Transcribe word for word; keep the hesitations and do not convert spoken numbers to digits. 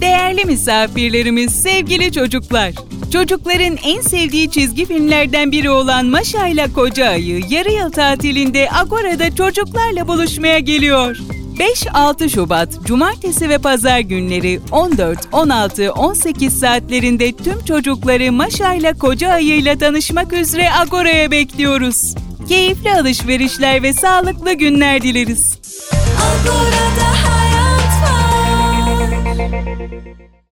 Değerli misafirlerimiz, sevgili çocuklar. Çocukların en sevdiği çizgi filmlerden biri olan Maşa ile Koca Ayı yarı yıl tatilinde Agora'da çocuklarla buluşmaya geliyor. beş altı Şubat, Cumartesi ve Pazar günleri on dört, on altı, on sekiz saatlerinde tüm çocukları Maşa ile Koca Ayı ile tanışmak üzere Agora'ya bekliyoruz. Keyifli alışverişler ve sağlıklı günler dileriz. Agora'da